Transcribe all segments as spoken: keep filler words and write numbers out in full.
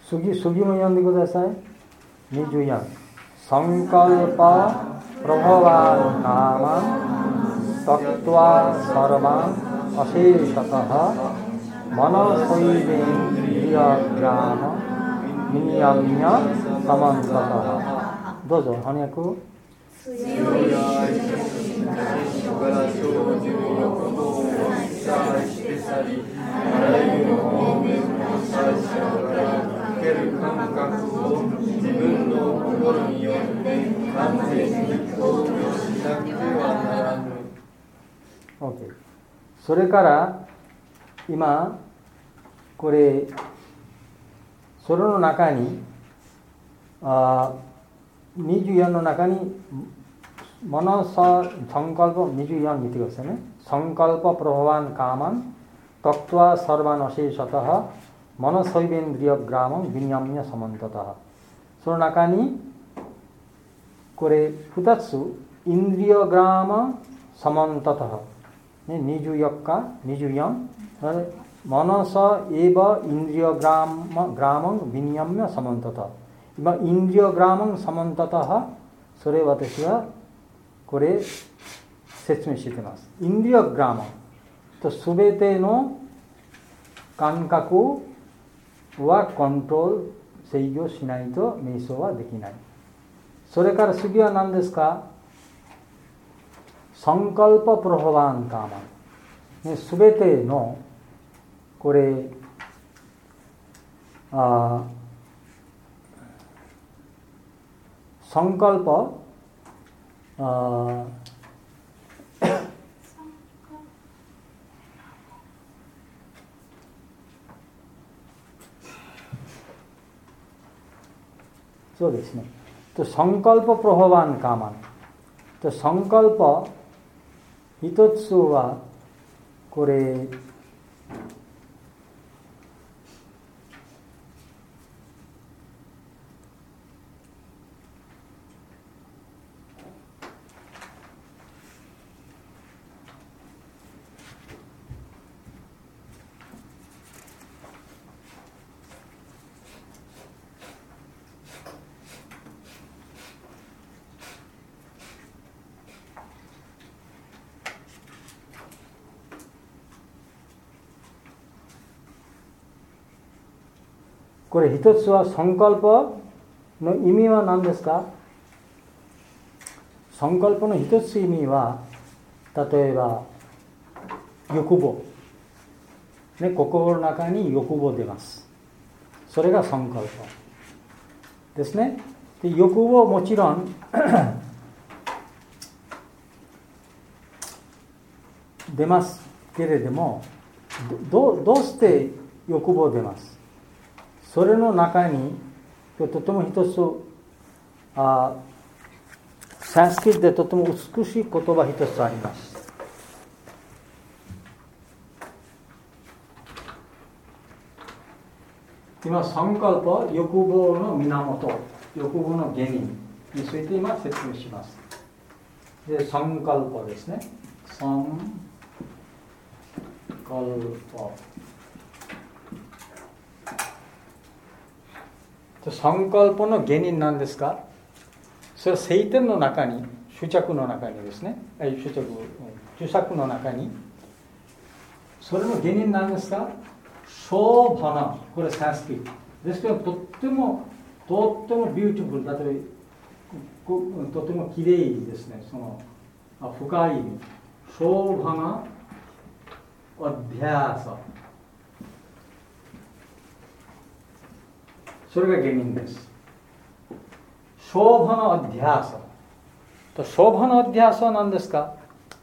次、次も読んでください。にじゅうよん。サンカルパプロバワンカーマンタクトワサラバンアシーシャタハマナソイベンリアグラマミニヤミヤサマンタタハ。どうぞ、翻訳。強い愛と信頼書から生じる欲望を一切して去り、あらゆる方面の最初から受ける感覚を自分の心によって完全に投与しなくてはならぬ。OK。それから今これそれの中にあにじゅうよんの中にマナササンカルパにじゅうよん見てくださいね。サンカルパプロバワンカーマンタクトワサルバナシーシャタハマナソイベンドリアグラマンビニヤミヤサマンタタハ。その中にこれふたつインドリアグラマサマンタタハ、ね、にじゅうよっかにじゅうよんマナサエバインドリアグラマグラマンビニヤミヤサマンタタハ。今インドリアグラマンサマンタタハ、それ私はこれ説明しています。インドリアグラマンとすべての感覚はコントロール制御しないと瞑想はできない。それから次は何ですか。サンカルパプロハバンカーマン、すべてのこれあサンカルパあそうですね。とサンカルパプロハバンカーマンとサンカルパ一つはこれこれ一つはサンカルパの意味は何ですか。サンカルパの一つ意味は例えば欲望、ね、心の中に欲望出ます。それがサンカルパですね。で欲望もちろん出ますけれども ど, どうして欲望出ます。それの中にとても一つあサンスクリットでとても美しい言葉一つあります。今サンカルパは欲望の源、欲望の原因について今説明します。でサンカルパですね。サンカルパサンカルパの原因なんですか。それは聖典の中に、執着の中にですね、執着、執着の中に、それの原因なんですか。ショーバナ、これサンスクリットですけど、とってもとってもビューティフル、例えばとてもきれいですね。その深い意味、ショーバナアディアサ、それが原因です。ショーバナアディアサと、ショーバナアディアサは何ですか。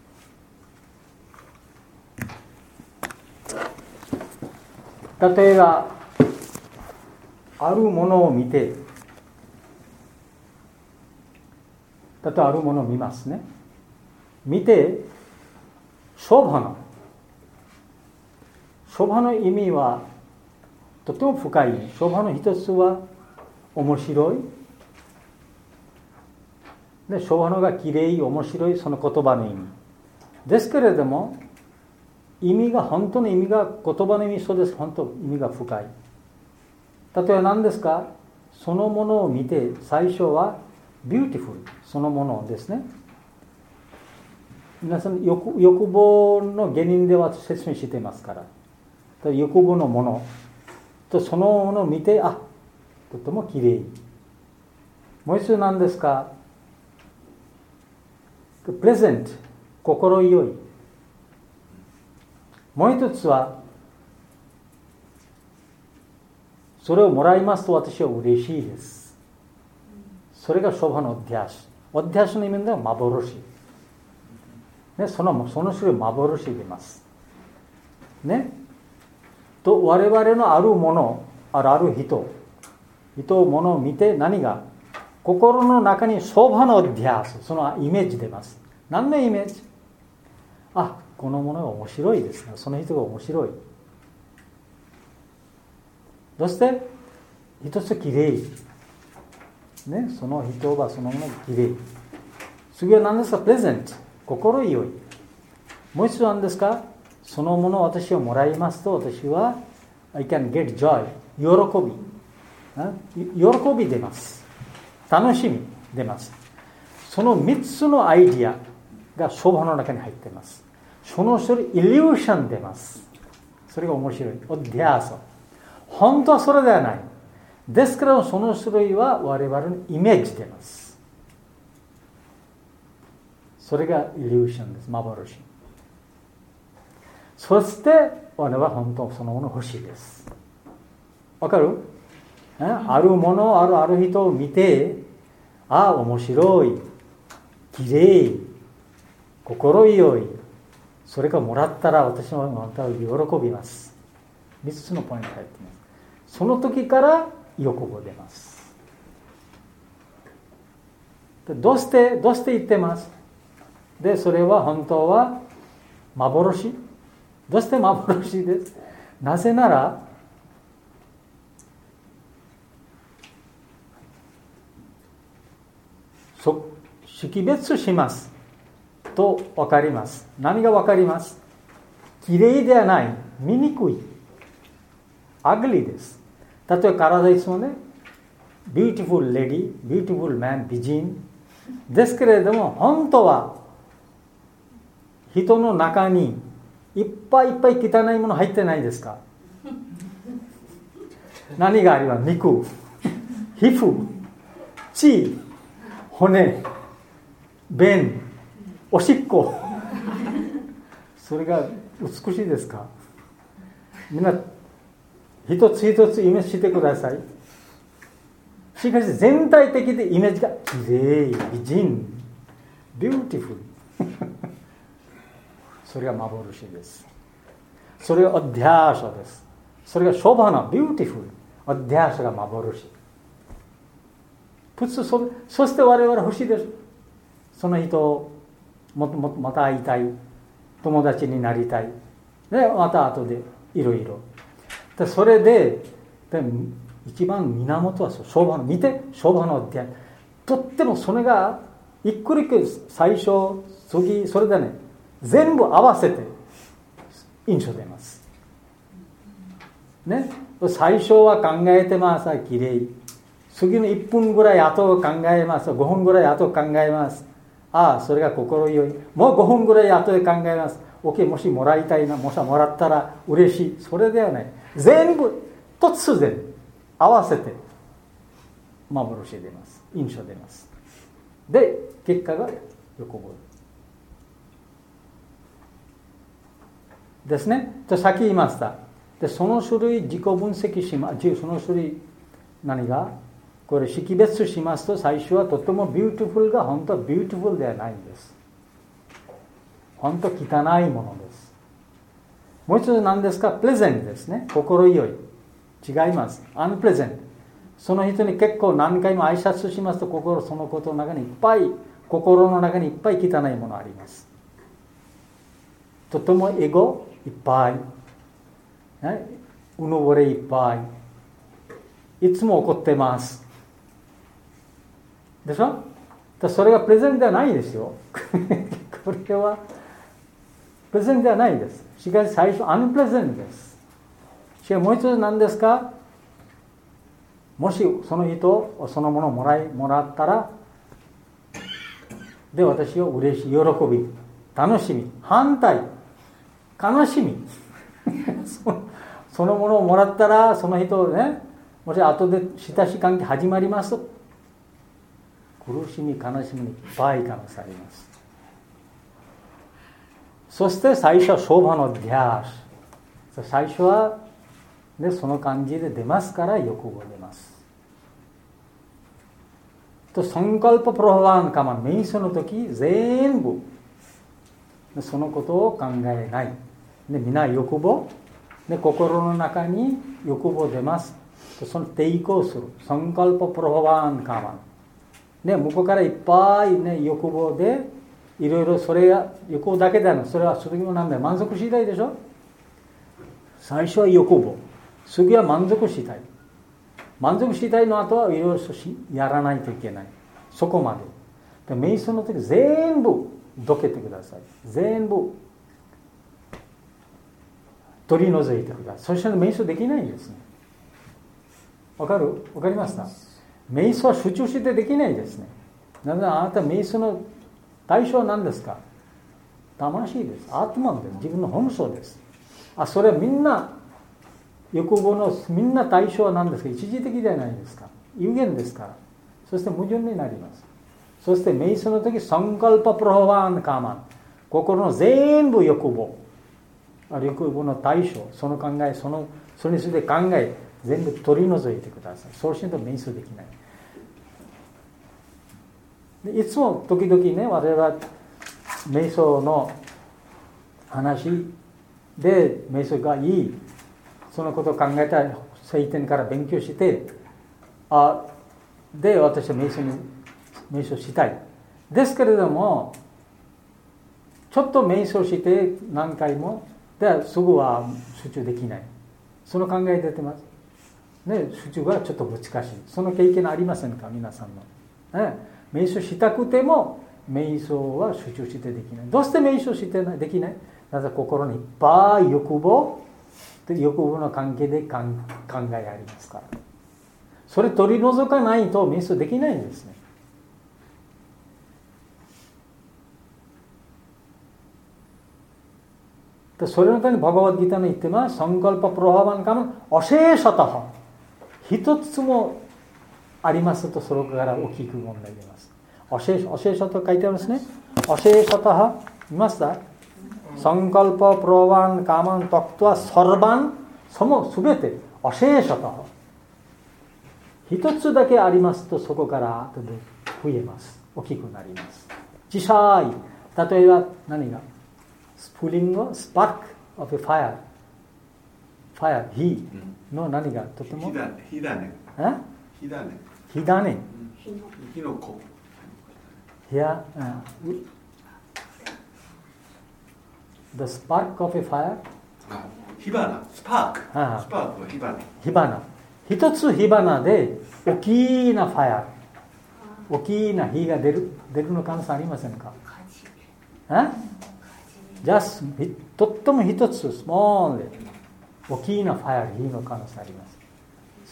例えばあるものを見て、例えばあるものを見ますね。見てショーバナ、ショーバナの意味はとても深い。ショーバナの一つは面白いで、ショーバナがきれい、面白い、その言葉の意味ですけれども、意味が本当の意味が言葉の意味、そうです。本当意味が深い。 例えば何ですか、そのものを見て最初はビューティフル、そのものですね。皆さん 欲, 欲望の原因では説明していますから、欲望のものとそのものを見て、あ、とてもきれい。もう一つ何ですか、プレゼント、心よい。もう一つは、それをもらいますと私は嬉しいです。それがショバのオッディアシ。オッディアシの意味では幻。ね、その、その種類幻でます。ね。と、我々のあるもの、あるある人、人、ものを見て何が、心の中にショバのオッディアシ、そのイメージ出ます。何のイメージ？あ、このものが面白いですね。その人が面白い。そして一つきれい、ね、その人はそのものがきれい。次は何ですか？プレゼント、心よい。もう一つ何ですか？そのものを私はもらいますと、私は I can get joy、 喜び、喜び出ます。楽しみ出ます。その三つのアイディアがショバの中に入っています。その種類イリューション出ます。それが面白い。オッディアーソ。本当はそれではない。ですからその種類は我々のイメージ出ます。それがイリューションです。幻。そして我々は本当そのもの欲しいです。わかる？あるもの、あるある人を見て、ああ面白い、きれい、心よい。それがもらったら私もまた喜びます。みっつのポイントが入っています。その時から欲望出ます。どうしてどうして言ってます。でそれは本当は幻。どうして幻です。なぜならそ識別しますと分かります。何が分かります。きれいではない、醜い、アグリーです。例えば体いつもね、ビューティフルレディ、ビューティフルマン、美人ですけれども、本当は人の中にいっぱいいっぱい汚いもの入ってないですか？何があります？肉、皮膚、血、骨、便、おしっこ。それが美しいですか？みんな一つ一つイメージしてください。しかし全体的でイメージがきれい、美人、ビューティフル。それが幻です。それがアッディアーシャです。それがショバナ、ビューティフル。アッディアーシャが幻。普通 そ, そして我々欲しいです。その人をももまた会いたい、友達になりたい、でまた後でいろいろ。でそれで、で一番源は昭和の見て昭和のってとってもそれが一個一個最初次それでね全部合わせて印象出ます。ね、最初は考えてます。きれい。次のいっぷんぐらい後考えます。ごふんぐらい後考えます。ああ、それが心よい。もうごふんぐらい後で考えます。OK、もしもらいたいな、もしもらったら嬉しい。それではない。全部、突然、合わせて、幻出ます。印象出ます。で、結果が欲望ですね。とさっき言いました。で、その種類、自己分析します。その種類、何がこれ識別しますと、最初はとてもビューティフルが本当はビューティフルではないんです。本当汚いものです。もう一つ何ですか？プレゼントですね。心よい。違います。アンプレゼント。その人に結構何回も挨拶しますと、心そのことの中にいっぱい、心の中にいっぱい汚いものあります。とてもエゴいっぱい、ね、うぬぼれいっぱい、いつも怒ってます。でしょ？それがプレゼントではないですよ。これはプレゼントではないです。しかし最初アンプレゼントです。しかしもう一つ何ですか？ もしその人そのものをもらいもらったら、で私は嬉しい、喜び、楽しみ、反対、悲しみそ, そのものをもらったら、その人をね、もし後で親しい関係始まります、苦しみ、悲しみにいっぱい可能性あります。そして最初はショーバのディアーシ、最初は、ね、その感じで出ますから欲望出ます。とサンカルパプロハワンカマン、瞑想の時全部そのことを考えない。で、皆欲望で、心の中に欲望出ます。その抵抗する。サンカルパプロハワンカマン。で、向こうからいっぱい、ね、欲望で、いろいろそれが、欲望だけだな。それは次も何だよ。満足したいでしょ。最初は欲望。次は満足したい。満足したいの後はいろいろやらないといけない。そこまで。で、瞑想の時全部どけてください。全部取り除いてください。そしたら瞑想できないんですね。わかる？わかりますか？瞑想は集中してできないですね。なぜならあなた瞑想の対象は何ですか？魂です。アートマンです。自分の本性です。あ、それはみんな欲望のみんな対象は何ですか？一時的じゃないですか。有限ですから。そして矛盾になります。そして瞑想の時サンカルパプロハワンカーマン、心の全部欲望、ある欲望の対象、その考え、そのそれについて考え全部取り除いてください。そうしないと瞑想できない。で、いつも時々ね、我々は瞑想の話で瞑想がいい、そのことを考えたら聖典から勉強して、あで私は瞑想に瞑想したい。ですけれども、ちょっと瞑想して何回もですぐは集中できない。その考え出てます。ね、集中がちょっと難しい。その経験ありませんか、皆さんの。ね、瞑想したくても瞑想は集中してできない。どうして瞑想してないできない？なぜ心にいっぱい欲望で欲望の関係で考えありますから。それ取り除かないと瞑想できないんですね。でそれのためにバガバッドギターの言ってます。サンカルパプロハバンカマンアシェーシャタハ、一つもありますと、それから大きく問題出ます。アシェーシャタ書いてあるんですね。アシェーシャタハいますか？サンカルパプロハバンカマンタクトはサルバン、そのすべてアシェーシャタハ、一つだけありますと、そこから後で増えます。大きくなります。小さい、例えば何がスプリング、スパーク of a fire、 fire、 火の何がとても火種、火種、 火種、 火の粉、 いや、the spark of a fire、 火花、スパーク、スパークは火花、 火花、一つ火花で大きなファイア、大きな火が出る出るの可能性ありませんか？ジャスとっても一つスモールで大きなファイア、火の可能性あります。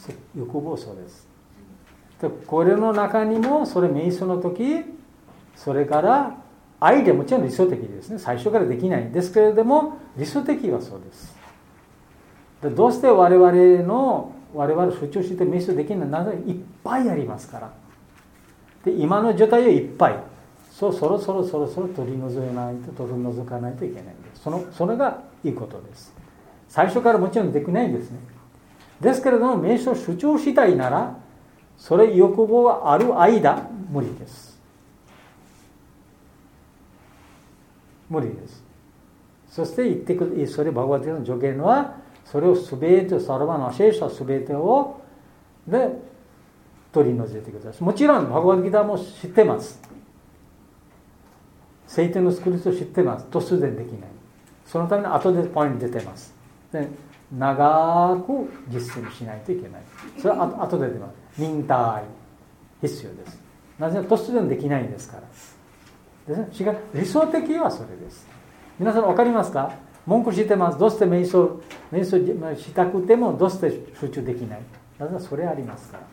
欲望そうです。でこれの中にもそれ瞑想の時、それから愛でもちろん理想的ですね。最初からできないんですけれども、理想的はそうです。でどうして我々の我々集中して瞑想できないのはいっぱいありますから。で今の状態はいっぱい。そうそろそろそろそろ取り除かないと取り除かないといけないんです。そのそれがいいことです。最初からもちろんできないんですね。ですけれども瞑想集中したいなら、それ欲望がある間無理です。無理です。そして言ってくる、それバガバッドギターの助言は、それをすべて、サルバのアシェーシャすべてをで取り除いてください。もちろんバガバッドギターも知ってます。聖典のスクリプトを知ってます。突然できない。そのために後でポイント出てます。で長く実践しないといけない。それは後で出ます。忍耐必要です。なぜなら突然できないんですから。ですね、違う、理想的はそれです。皆さん分かりますか？文句してます。どうして瞑想、瞑想したくてもどうして集中できない？ だからそれありますから。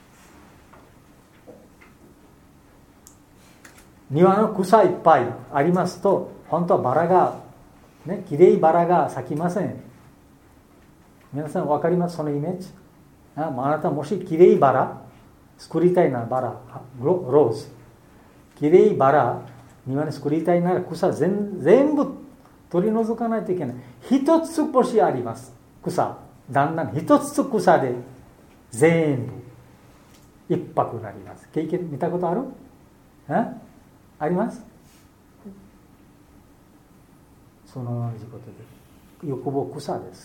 庭の草いっぱいありますと、本当はバラがね、きれいバラが咲きません。皆さん分かりますそのイメージ。あ, あなたもしきれいバラ作りたいなバラ、ロ, ローズ、きれいバラ庭に作りたいなら草 全, 全部取り除かないといけない。一つ星あります。草だんだん一つ草で全部一泊になります。経験見たことある？あ, あります。その同じことで欲望草です。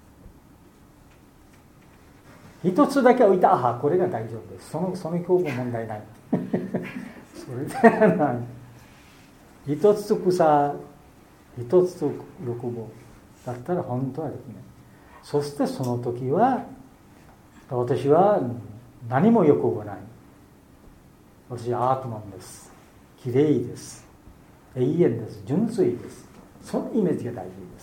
一つだけ置いた、ああこれが大丈夫です。そのその表現問題ないそれではない。一つ草一つ欲望だったら本当はできない。そしてその時は私は何も欲望ない。私はアートマンです。きれいです。永遠です。純粋です。そのイメージが大事です。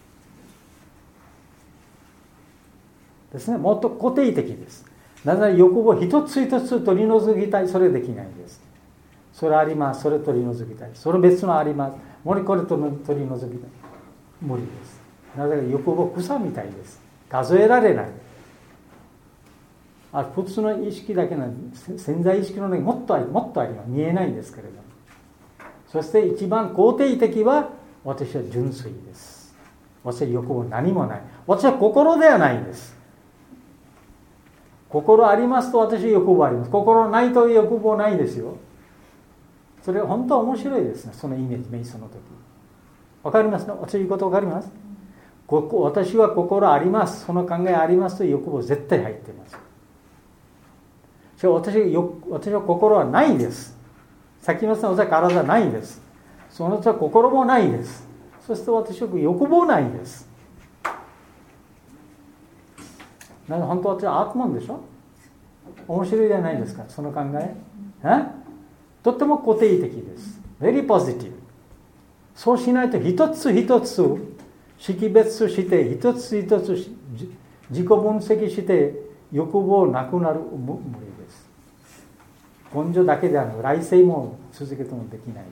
ですね、もっと固定的です。なぜなら欲望一つ一つ取り除きたい、それできないんです。それあります、それ取り除きたい。それ別のあります、もうこれ取り除きたい。無理です。なぜなら欲望草みたいです。数えられない。あ、普通の意識だけの潜在意識の中にもっとありもっとあります。見えないんですけれども。そして一番肯定的は私は純粋です。私は欲望何もない。私は心ではないんです。心ありますと私は欲望あります。心ないと欲望ないですよ。それは本当は面白いですね。そのイメージ、瞑想の時。わかりますか？私言うことわかります？ここ私は心あります。その考えありますと欲望絶対入っています。私は、私は心はないです。さっき言いました私は体はないです。その人は心もないです。そして私は欲望ないです。なんか本当は私はアートマンでしょ？面白いじゃないですか、その考え。え？とっても固定的です。Very positive。そうしないと一つ一つ識別して一つ一つ自己分析して欲望なくなる無理です。根性だけではなく来世も続けてもできないです。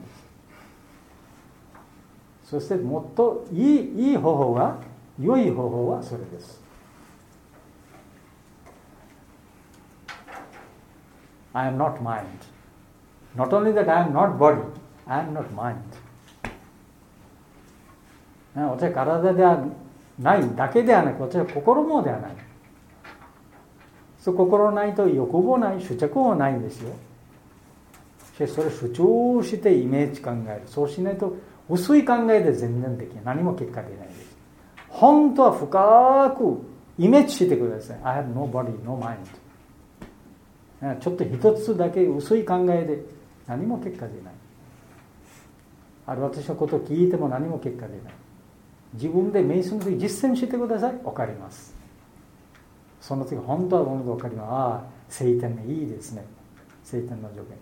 そしてもっといい、いい方法は良い方法はそれです。I am not mind. Not only that I am not body, I am not mind. 私は体ではないだけではなく、私は心もではない。そう心ないと欲望ない、執着もないんですよ。しかしそれ主張してイメージ考える。そうしないと薄い考えで全然できない。何も結果出ないです。本当は深くイメージしてください。I have no body, no mind。ちょっと一つだけ薄い考えで何も結果出ない。ある私のことを聞いても何も結果出ない。自分で瞑想の時実践してください。分かります。その時本当は本当分かります。ああ、聖典がいいですね。聖典の助言。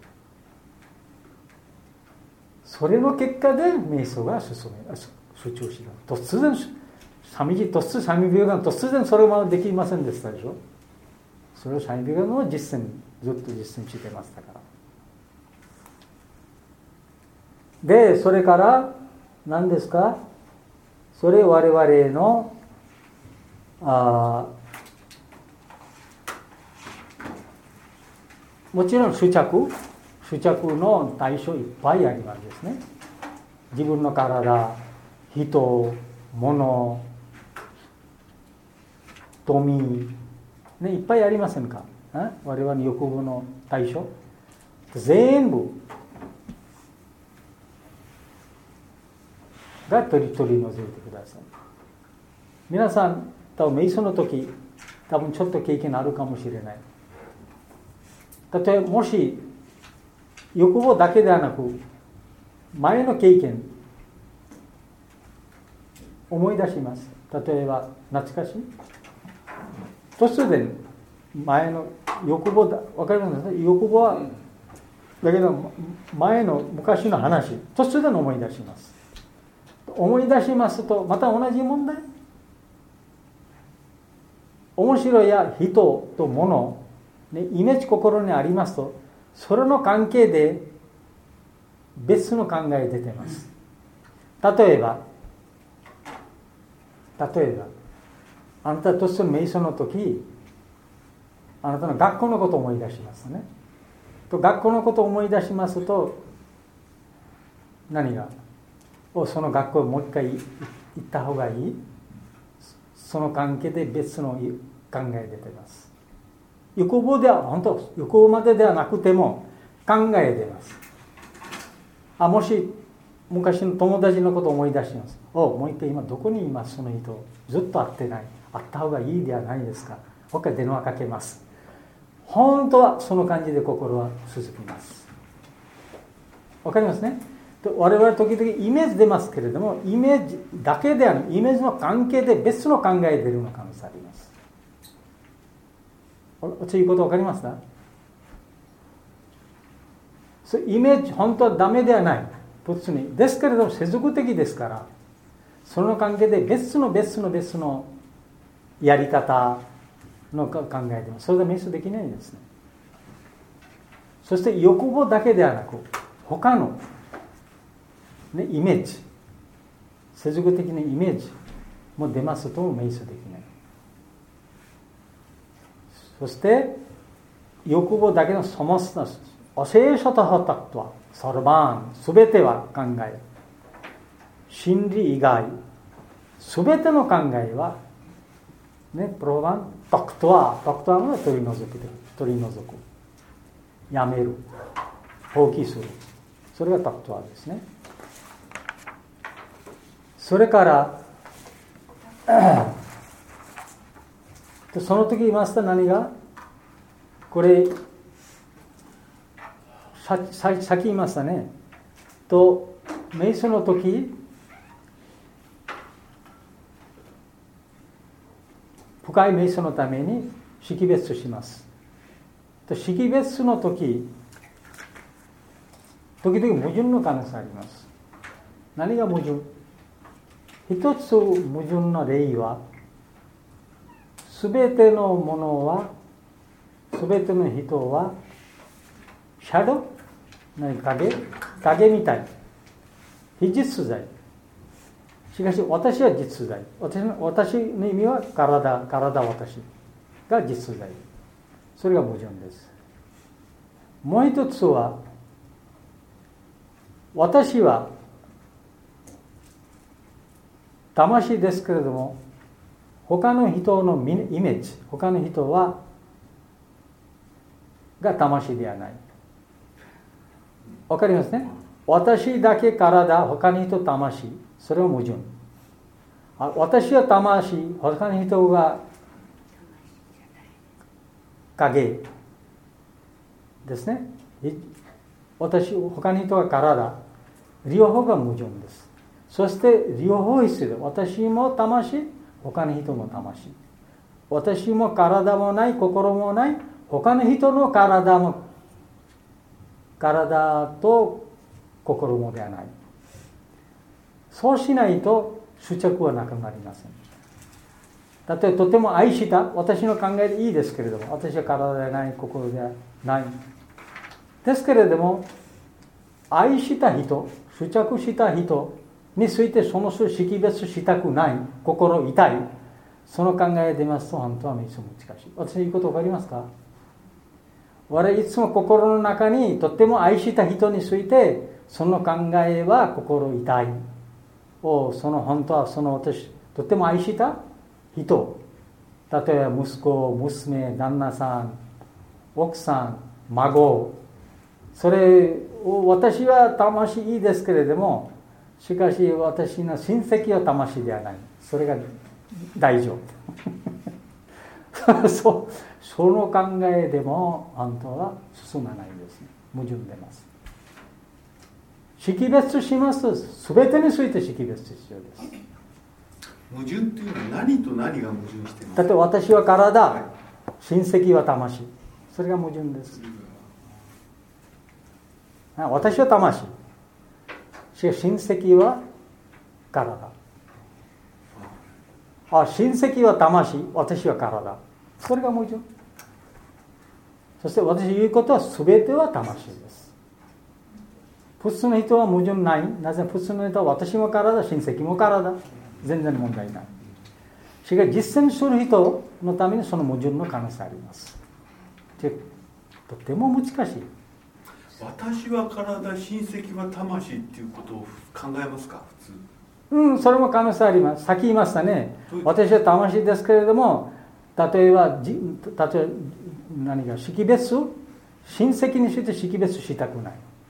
それの結果で瞑想が進め、集中します。突然、寂しい、突然、寂病が突然それまでできませんでしたでしょ。それを寂病の実践、ずっと実践してましたから。で、それから何ですか？それ我々のあもちろん執着執着の対象いっぱいありますですね。自分の体、人、物、富、ね、いっぱいありませんか？我々の欲望の対象全部が取り取り除いてください。皆さん多分瞑想の時多分ちょっと経験あるかもしれない。例えばもし欲望だけではなく前の経験思い出します。例えば懐かしい突然前の欲望だ分かりますか？欲望はだけど前の昔の話突然思い出します。思い出しますとまた同じ問題面白いや人と物、ね、イメージ心にありますと、それの関係で別の考え出てます。例えば例えばあなたとしての瞑想の時、あなたの学校のことを思い出しますね。と学校のことを思い出しますと、何がその学校をもう一回行った方がいい、その関係で別の考え出てます。欲望では本当欲望までではなくても考え出ます。あ、もし昔の友達のことを思い出します。お、もう一回今どこにいます、その人ずっと会ってない、会った方がいいではないですか、もう一回電話かけます。本当はその感じで心は続きます。わかりますね。我々時々イメージ出ますけれども、イメージだけではなく、イメージの関係で別の考え出るの可能性あります。そういうことわかりますか？そうイメージ本当はダメではない、別にですけれども世俗的ですから、その関係で別の別の別のやり方の考えでもそれで瞑想できないんですね。そして欲望だけではなく他のね、イメージ、世俗的なイメージも出ますと瞑想できない。そして欲望だけのそもそもアシェーシャタハタクトはサルバーン、すべては考え、真理以外すべての考えはね、プロバンタクトはタクトは取り除く取り除くやめる、放棄する、それがタクトはですね。それからその時言いますと何がこれさささっき言いましたねと、瞑想の時深い瞑想のために識別します。と識別の時時々矛盾の可能性あります。何が矛盾？一つ矛盾の例は、すべてのものは、すべての人はシャドウ、何影影みたい、非実在。しかし私は実在。私の、私の意味は体、体私が実在。それが矛盾です。もう一つは、私は魂ですけれども、他の人のイメージ、他の人はが魂ではない。わかりますね。私だけ体、他の人魂、それは矛盾。私は魂、他の人が影ですね。私、他の人が体、両方が矛盾です。そして両方必要で、私も魂、他の人も魂。私も体もない、心もない、他の人の体も体と心もではない。そうしないと執着はなくなりません。例えばとても愛した、私の考えでいいですけれども、私は体ではない、心ではない。ですけれども、愛した人、執着した人についてその人を識別したくない、心痛い、その考えでますと本当は瞑想難しい。私言うこと分かりますか？我々いつも心の中にとっても愛した人についてその考えは心痛い。おその本当はその私とっても愛した人、例えば息子、娘、旦那さん、奥さん、孫、それを私は魂いいですけれども、しかし私の親戚は魂ではない。それが大丈夫そ, その考えでも本当は進まないですね。矛盾出ます。識別しますと全てについて識別必要です。 矛盾っていうのは何と何が矛盾していますか？ 例えば私は体、はい、親戚は魂、それが矛盾です。私は魂、しかし親戚は体。あ、親戚は魂、私は体。 それが矛盾。そして私言うことは全ては魂です。普通の人は矛盾ない。なぜ普通の人は私も体、親戚も体、全然問題ない。しかし実践する人のためにその矛盾の可能性あります。でとても難しい。 私は体、親戚は魂っていうことを考えますか、普通。 うん、それも可能性あります。さっき言いましたね。私は魂ですけれども、例えば、例えば何か識別、親戚について識別したくない。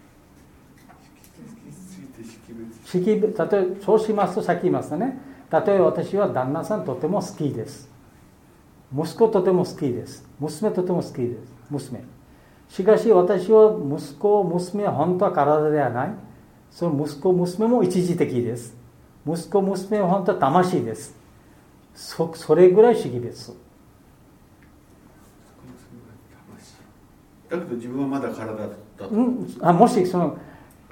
識別、例えばそうしますとさっき言いましたね。例えば私は旦那さんとても好きです。息子とても好きです。娘とても好きです。娘。しかし私は息子、娘は本当は体ではない。その息子、娘も一時的です。息子、娘は本当は魂です。そ, それぐらい識別。 だけど自分はまだ体だと。 うん、あもしその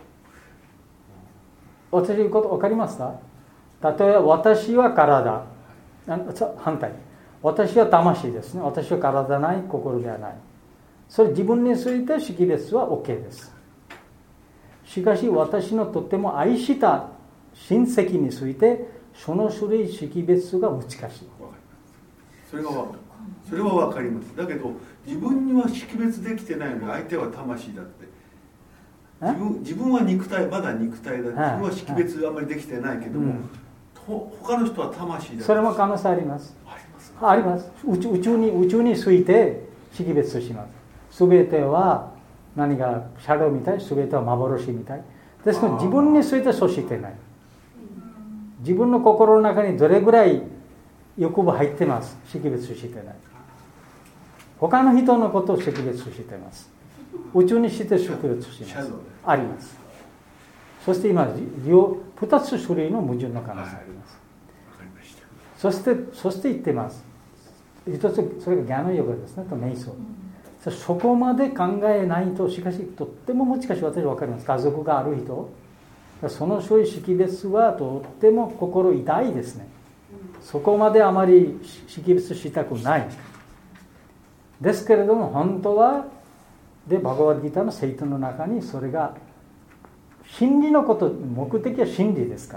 私言うこと分かりますか？例えば私は体、反対。私は魂ですね。私は体ない、心ではない。それ自分について識別は OK です。しかし私のとても愛した親戚についてその種類識別が難しい。 それは分かる。それは分かります。だけど自分には識別できてないのに相手は魂だって。自分, 自分は肉体、まだ肉体だ。自分は識別あんまりできてないけども、うん、他の人は魂だ。 それも可能性あります。 ありますか？あります。宇宙、宇宙に宇宙について識別します。すべては何がシャドウみたい、すべては幻みたい。ですから自分についてそうしてない。自分の心の中にどれぐらい欲望入ってます。識別してない。他の人のことを識別してます。宇宙にして識別します。あります。そして今両二つ種類の矛盾の可能性あります。そしてそして言ってます。一つそれがギャノヨガですねと瞑想。そこまで考えないと、しかしとっても難しい。私は分かります。家族がある人、その種類識別はとっても心痛いですね。そこまであまり識別したくない。ですけれども本当はでバガバッドギーターの聖典の中にそれが真理のこと、目的は真理ですから、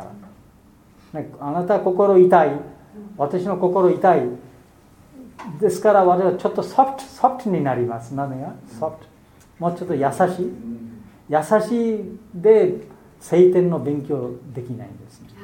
ね、あなたは心痛い、私の心痛いですから我々はちょっとソフト、ソフトになります。何がソフト、もうちょっと優しい優しいで聖典の勉強できないんですね。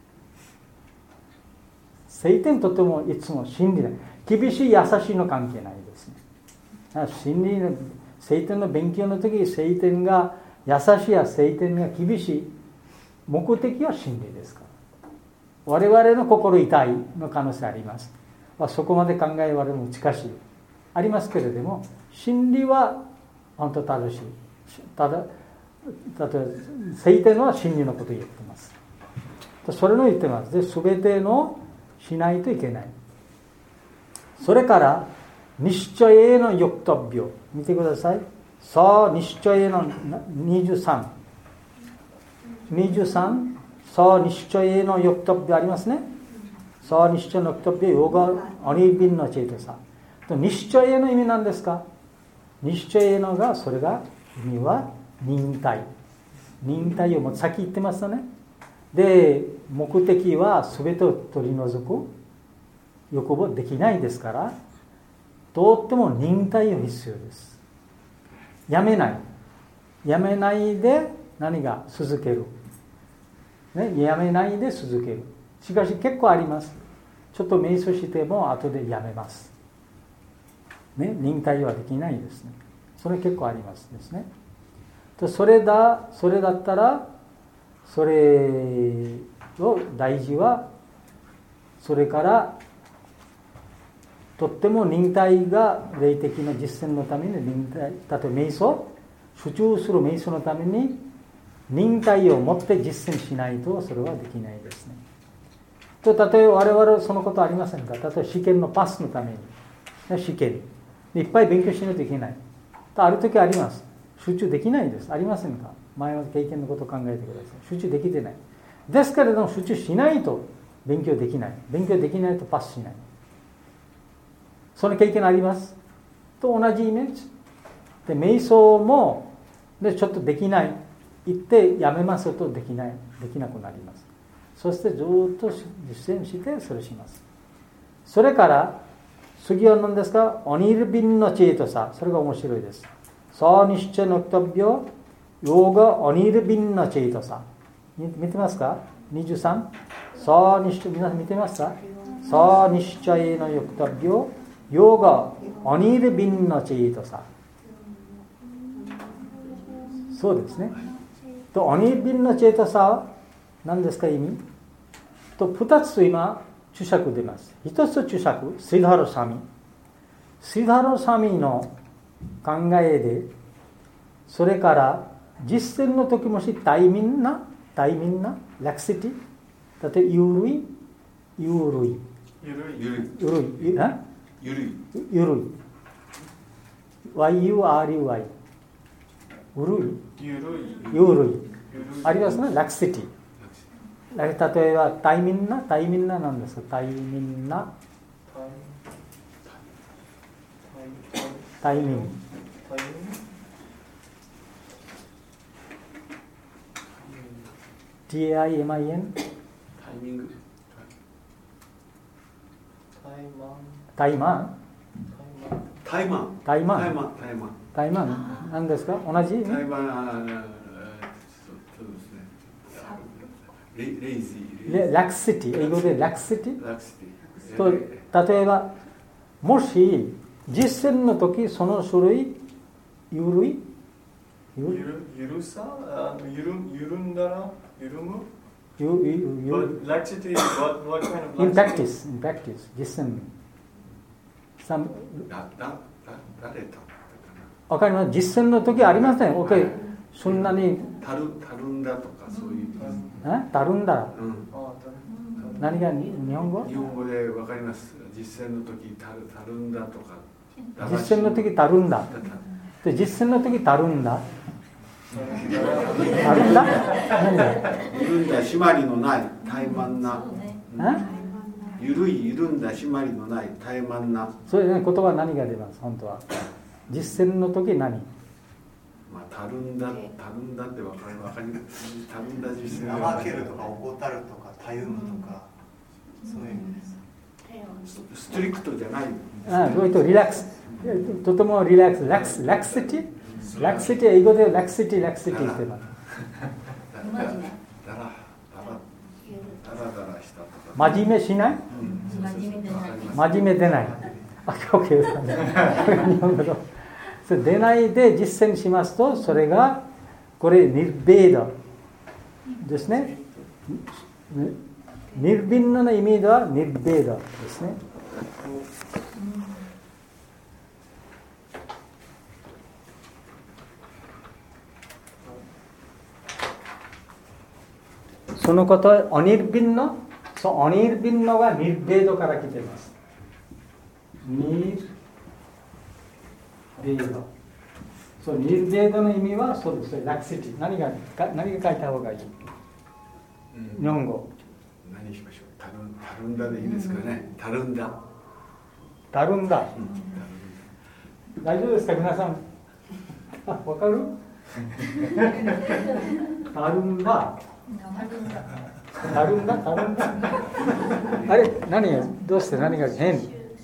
聖典とてもいつも真理だ。厳しい優しいの関係ないですね。真理の聖典の勉強の時、聖典が優しいや聖典が厳しい、目的は真理ですから。我々の心痛いの可能性あります。そこまで考えは難しいありますけれども、真理は本当正しい。ただ、例えば聖典は真理のことを言ってます。それの言ってます。で、全てのしないといけない。それからニシチャエのヨクトビョ、見てください。さあニシチャエのにじゅうさん、にじゅうさん、さあニシチャエのヨクトビョありますね。さあニシチャエのヨクトビョヨガアニビンのチェイトサ。ニシチャエの意味なんですか？ニシチャエのが、それが意味は忍耐。忍耐をもうさっき言ってましたね。で、目的は全てを取り除く欲望できないですから、とっても忍耐が必要です。やめない。やめないで何が続ける。ね、やめないで続ける。しかし結構あります。ちょっと瞑想しても後でやめます。ね、忍耐はできないですね。それ結構ありますですね。それだ、それだったら、それを大事は、それからとっても忍耐が霊的な実践のために忍耐、例えば瞑想、集中する瞑想のために忍耐を持って実践しないとそれはできないですね。と例えば我々そのことありませんか？例えば試験のパスのために、試験いっぱい勉強しないといけない。ある時あります。集中できないです。ありませんか？前の経験のことを考えてください。集中できてない。ですけれども集中しないと勉強できない。勉強できないとパスしない。 その経験ありますと同じイメージで、瞑想もでちょっとできない言ってやめますとできないできなくなります。そしてずっと実践してそれします。それから次は何ですか、アニルビンのチェートサ、それが面白いです。サニシチェノクタビョヨガアニルビンのチェートサ、見てますか。にじゅうさん、サニシチェ、皆さん見てますか。サニシチャエのヨクタビョヨガアニルビンのチェートサ、そうですね。とアニルビンのチェートサは何ですか意味と、ふたつ今注釈出ます。一つ注釈、スリダーラサミ。スリダーラサミの考えで、それから実践の時もし対面な対面なラクシティ、例えばゆるいゆるいゆるいゆるいゆるいゆるいゆるい ワイユーアールユーアイ ゆるいゆるいゆるいありますね、ラクシティ。例えば対面な対面ななんですか。対面な対面ティーアイエムアイエヌタイミングタイマンタイマンタイマンタイマンタイマンタイマンなんですか。同じタイマンそうですね。レイジーラクシティ、英語でラクシティラクシティと、例えばもし実践の時その種類ゆるいゆるゆるさあのゆるゆるんだらゆるむゆゆゆ But laxity, what, what kind of laxity? in practice in practice 実践 some だだだ誰だわかります。実践の時ありません。OK、そんなにたるたるんだとかそういうえたるんだ、 うん、 あ何が日本語日本語でわかります。実践の時たるたるんだとか実践の時たるんだで、実践の時たるんだたるんだ何だ緩んだ締まりのない怠慢な、ゆるい緩んだ締まりのない怠慢な、 それね、言葉何が出ます本当は。実践の時何、 まあ、たるんだたるんだってわかるわかりますたるんだ実践怠けるとか怠るとかたゆむとか、そういう意味です。 ストリクトじゃない。 ああ、とリラックス、とてもリラックス、ラクス、ラクシティ、ラクシティ、英語でラクシティ、ラクシティって言ってます。 だらだらだらだらしたとか。 真面目しない？ うん、 真面目でない。あ、OK、日本語と。それでないで実践しますと、それがこれニルベーダですね。ニルビンナの意味ではニルベーダですね。そのことはアニルビンナ、そうアニルビンナはニルベーダから来ています。ニルベーダ。そう、ニルベーダの意味はそうです。ラクシティ。何が何が書いた方がいい？うん、日本語。 何しましょう。たるんたるんだでいいですかね。たるんだ。 たるんだ。 うん、 大丈夫ですか皆さん。あ、わかる？たるんだ。たるんだ。たるんだ。あれ、何がどうして何が変？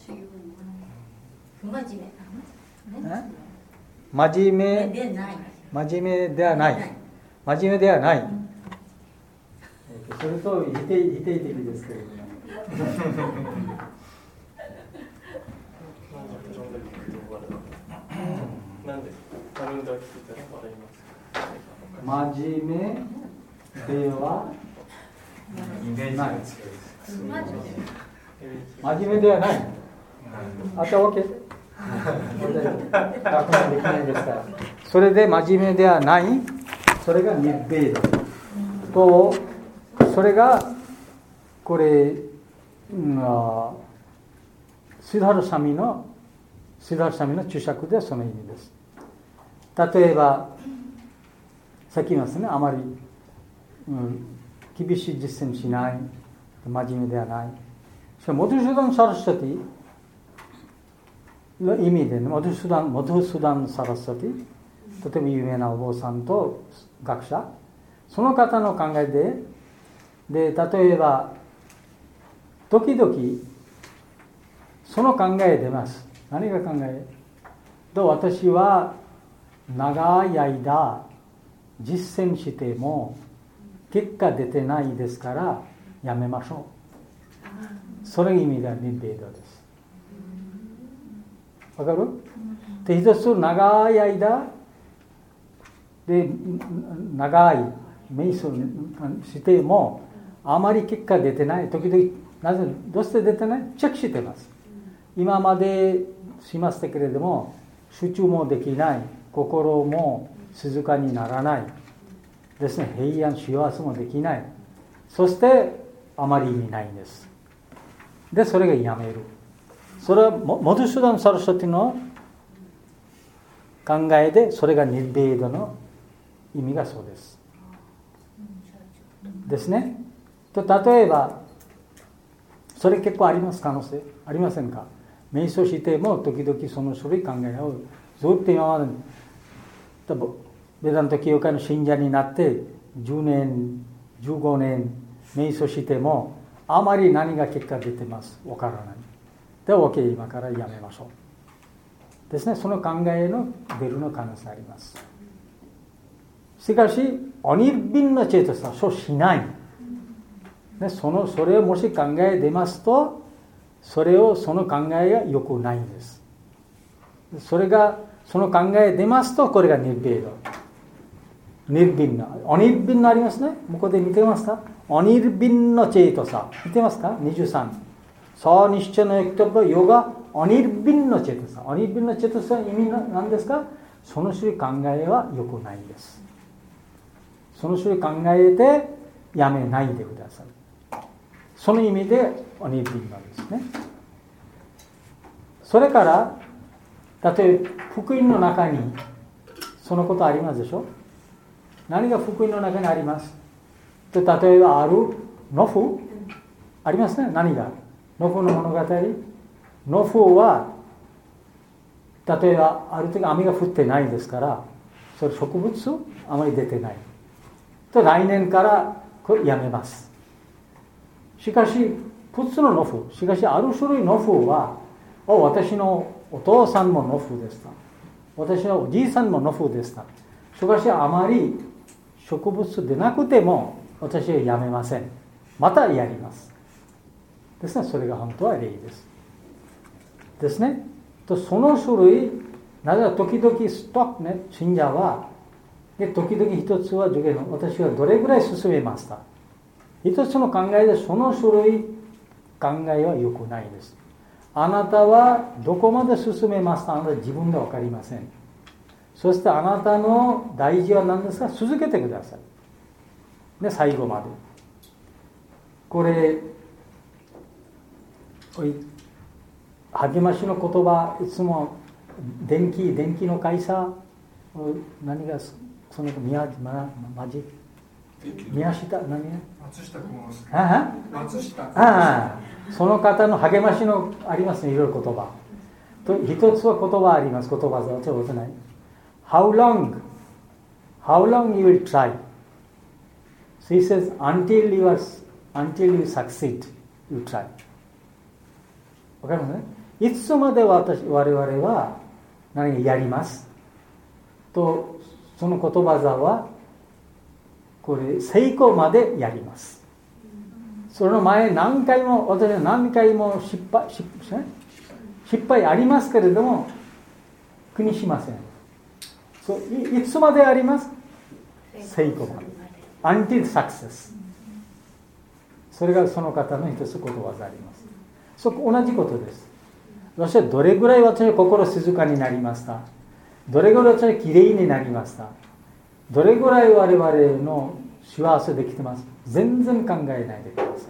真面目でない。真面目ではない。真面目ではない。それと否定、否定的ですけれども。 なんでたるんだって言ったら笑います。真面目ではない。真面目ではない。あと OK。確認できないですから。それで真面目ではない。それがニッベーダと、それがこれ、うん、シダールサミのシダールサミの注釈でその意味です。例えばさっき言いますね、あまり、うん、厳しい実践しない、真面目ではない。しかもモドゥシュダン・サルスタティの意味で、ね、モドゥスダン、モドゥスダン・サラスワティ、とても有名なお坊さんと学者、その方の考えで、で例えば時々その考え出ます。何が考えと、私は長い間実践しても結果出てないですからやめましょう。それが意味ではニッベーダです。わかる？で一つ長い間で長い瞑想してもあまり結果出てない。時々なぜどうして出てない？チェックしてます。今までしましたけれども集中もできない、心も静かにならないですね、平安幸せもできない、そしてあまり意味ないんです。でそれがやめる。それはモドゥスダン・サラスワティの考えで、それがニッベーダの意味がそうですですね。と例えばそれ結構あります可能性ありませんか？瞑想しても時々その種類考えをずっと今までベダント教会の信者になってじゅうねんじゅうごねん瞑想してもあまり何が結果出てますわからない。で OK 今からやめましょうですね。その考えの出るの可能性あります。しかしアニッビンのチェートサそうしない。でそのそれをもし考え出ますと、それをその考えが良くないんです。それがその考え出ますと、これがニッベーダ。ニッビンナアニッビンナありますね。ここで見てますか？アニッビンのチェートサ見てますか？にじゅうさんサーニシチャのエクトバヨガアニッビンのチェートサアニッビンのチェートサ意味何ですか？その種類考えは良くないんです。その種類考えてやめないでください。その意味でアニッビンなんですね。それから例えば福音の中にそのことありますでしょ。何が福音の中にありますと、例えばあるノフありますね。何がノフの物語。ノフは例えばある時雨が降ってないですから、それ植物あまり出てないと来年からこれやめます。しかし普通のノフ、しかしある種類ノフは私のお父さんもノフでした、私のおじいさんもノフでした。しかしあまり植物でなくても私はやめません。またやりますですね。それが本当は礼ですですね。とその種類、なぜか時々ストックね、信者はで時々一つは助言の私はどれぐらい進めました。一つの考えでその種類考えは良くないです。あなたはどこまで進めますか？あなた自分で分かりません。そしてあなたの大事は何ですか？続けてください。で最後まで。これ励ましの言葉、いつも電気電気の会社何がその宮ままじ宮下何松下君ああ松下君ああその方の励ましのありますね、いろいろ言葉と一つは言葉あります。言葉はちょっとない。How long? How long you will try? So he says, until you are, until you succeed, you try. わかりますね。いつまで私我々は何やりますと、その言葉座はこれ成功までやります。その前何回も私は何回も失敗失敗失敗ありますけれども気にしません。そう い, いつまであります？成功まで until success。 それがその方の一つことわざあります。そこ同じことです。私はどれぐらい私の心静かになりました、どれぐらい私はきれいになりました、どれぐらい我々の幸せできてます、全然考えないでください。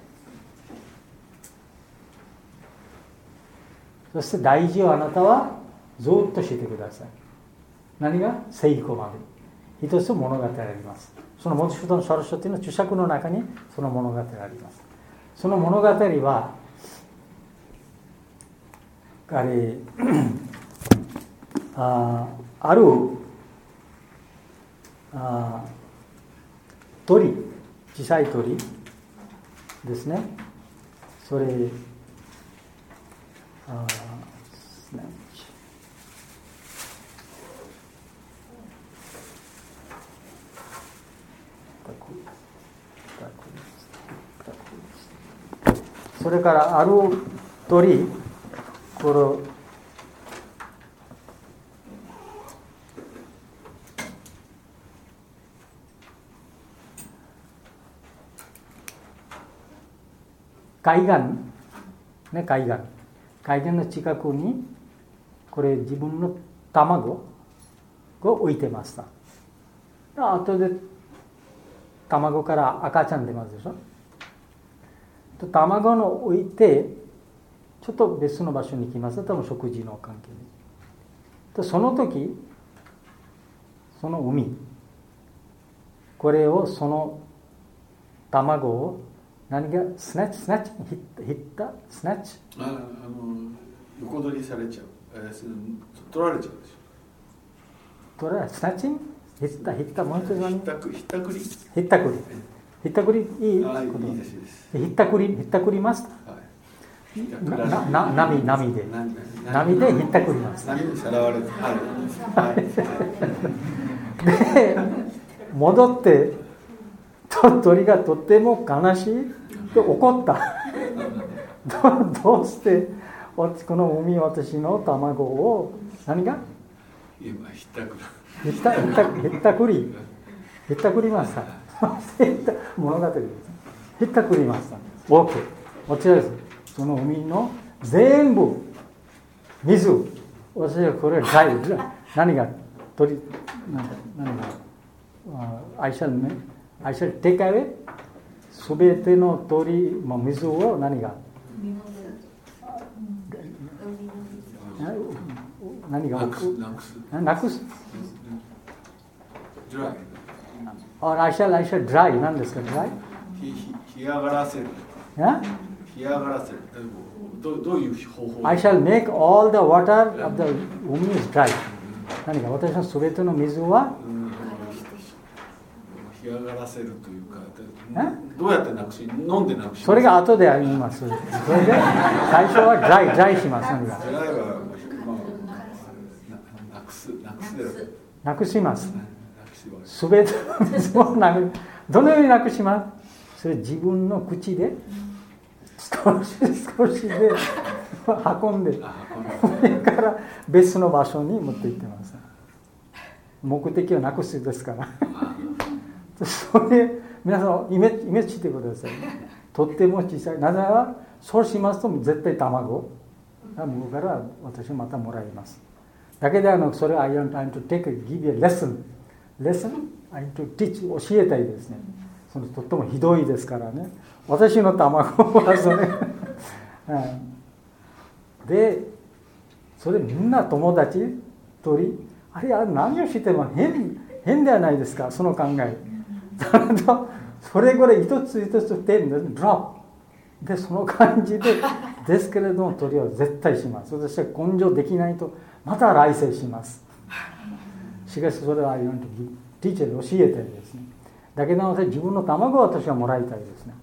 そして大事をあなたはずっとしてください。何が？成功まで。一つ物語あります。そのモドゥスダン・サラスワティの注釈の中にその物語あります。その物語はあれああるあ鳥、小さい鳥ですね。それあスナッチそれからある鳥、これ海岸、ね、海岸海岸の近くにこれ自分の卵を置いてました。あとで卵から赤ちゃん出ますでしょ。と卵の置いてちょっと別の場所に行きます。多分食事の関係で。とその時その海これをその卵を何がスナッチスナッチヒッヒッタスナッチああの横取りされちゃう、えー、取られちゃうでしょ。 取られスナッチヒッタヒッタもう一つ何？ ひったくひったくりひったくりひったくりいいこと。 あいいですいいです。 ひったくりひったくります。はい。なな波波で波でひったくります。 波にさらわれてはい。 で戻ってと鳥がとっても悲しいと怒った。ど, どうしてこの海私の卵を何が今ひったくりひったひったひったくりひったくりました。物語です。ひったくりました。OK。こちらです。その海の全部水。私はこれが何が鳥何が何が I shall I shall take away すべての鳥も水を何が何がなくすなくすなくす dry or I shall I shall dry 何ですか dry 干上がらせる干上がらせるどどういう方法 I shall make all the water of the 海 is dry 何か私のすべての水は干上がらせるというかどうやってなくし飲んでなくしそれが後であります。それで最初は dry dry します。何が dry はなくすなくすでなくします。すべての水をなくどのようになくします。それ自分の口で少し少しで運んでそれから別の場所に持って行ってます。目的をなくすですからそれ皆さんイメージ、イメージしてください。とっても小さい。なぜならそうしますと絶対卵が向こうから私はまたもらいます。だけであのそれは I want to take a, give you a lesson lesson I want to teach 教えたいですね。そのとってもひどいですからね。私の卵はそれでそれみんな友達鳥あれは何をしても変変ではないですかその考え。それぐらい一つ一つ点でドロップでその感じでですけれども鳥は絶対します。私は根性できないとまた来世します。しかしそれはティーチャーで教えたいですね。だけど私自分の卵を私はもらいたいですね。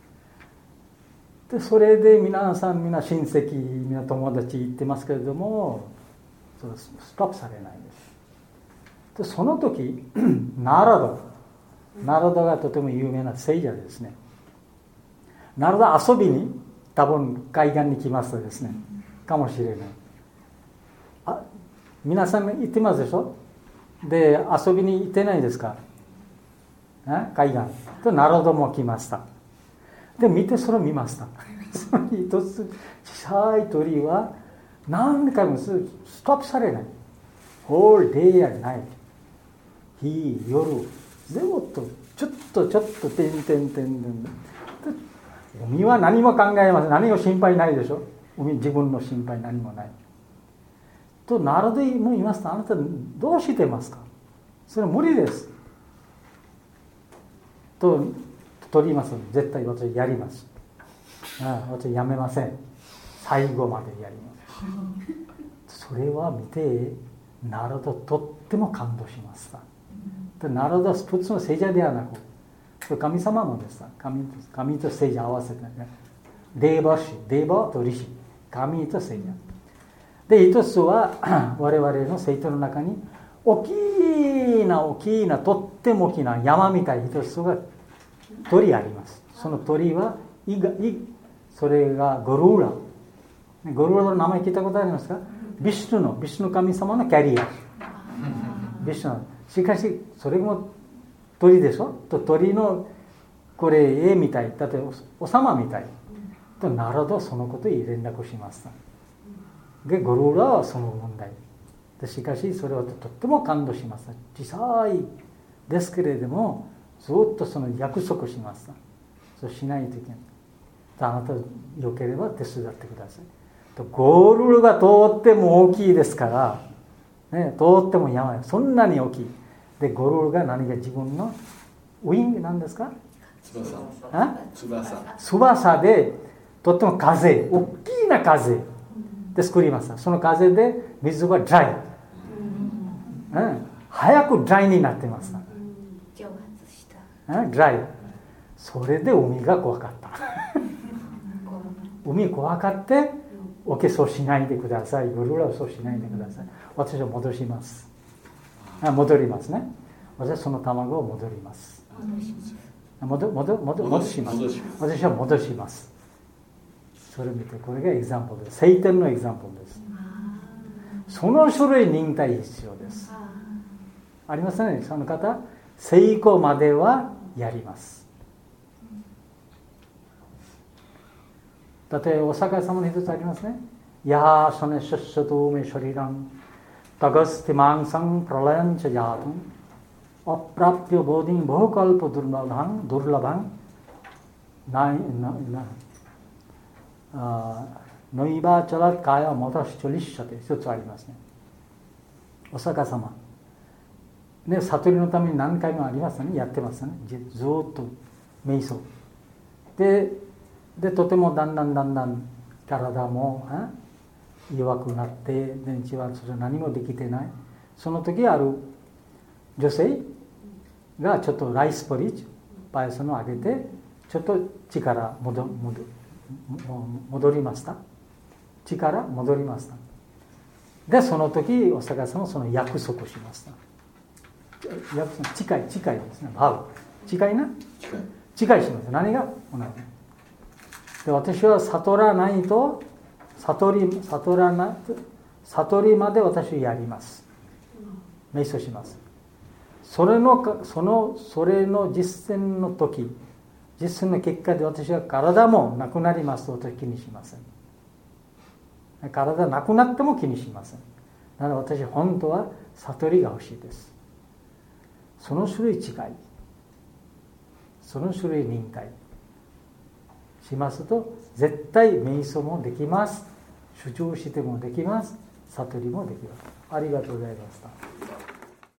でそれで皆さん皆親戚皆友達言ってますけれどもそれストップされないです。でその時ナラドナラドがとても有名な聖者ですね。ナラド遊びに多分海岸に来ますとですねかもしれない。あ皆さん行ってますでしょ。で遊びに行ってないですか海岸とナラドも来ました。で見てそれを見ました。その一つ小さい鳥は何回もストップされない。Whole day and night 日夜ずっとちょっとちょっと点点点点海は何も考えません。何も心配ないでしょ。海自分の心配何もないとナラドも言いますとあなたどうしてますかそれは無理ですと取ります絶対私やります。ああ私やめません最後までやりますそれは見てナラドとっても感動しました。でナラドは普通の聖者ではなく神様もです。神と神と聖者合わせてね、デーバシデーバとリシ、神と聖者で、一つは我々の聖徒の中に大きな大きなとっても大きな山みたい一つが鳥あります。その鳥はいがいそれがゴルーラ。ゴルーラの名前聞いたことありますか？ビシュヌのビシュヌ神様のキャリア。ビシュヌ。しかしそれも鳥でしょ。と鳥のこれ絵みたい、例えばお様みたい。となるほどそのことに連絡しました。でゴルーラはその問題。でしかしそれはとっても感動しました。小さいですけれどもずっとその約束しました。そうしないといけない。あなたよければ手伝ってください。とゴールがとっても大きいですから、ね、とっても山、そんなに大きい。でゴールが何が自分のウィングなんですか？ 翼。 翼。翼でとっても風、大きな風で作りました。その風で水はドライ。うん、早くドライになってました。 蒸発した。 ドライ。それで海が怖かった。海怖かって、おけそうしないでください。ゴルーラをそうしないでください。私は戻します。あ戻りますね。私はその卵を戻ります。戻戻戻戻します。私は戻します。それを見て、これがエグザンプルです。聖典のエグザンプルです。その種類忍耐必要です。ありますね、その方。成功まではやります。例えばお釈迦様の一つありますね。ヤハシャネシャッシャトメシャリランタガスティマンサンプラランチャヤトンアプラプティオボディンボーカルポドルラバンドルラバンナイナノイバーチャラカヤモタシチョリッシャと一つありますね。お釈迦様ね、悟りのために何回もありますね、やってますね。ずっと瞑想ででとてもだんだんだんだん体も弱くなって電池はそれ何もできてない。その時ある女性がちょっとライスポリッジパイスのあげてちょっと力戻戻戻りました。力戻りました。でその時お釈迦様はその約束しました。約束近い近いですね。バウ近いな近い近いします。何が同じで私は悟らないと悟り悟らない悟りまで私はやります。瞑想します。それのそのそれの実践の時、実践の結果で私は体もなくなりますと私は気にしません。体なくなっても気にしません。なので私本当は悟りが欲しいです。その種類違い、その種類忍耐しますと絶対瞑想もできます。主張してもできます。悟りもできます。ありがとうございました。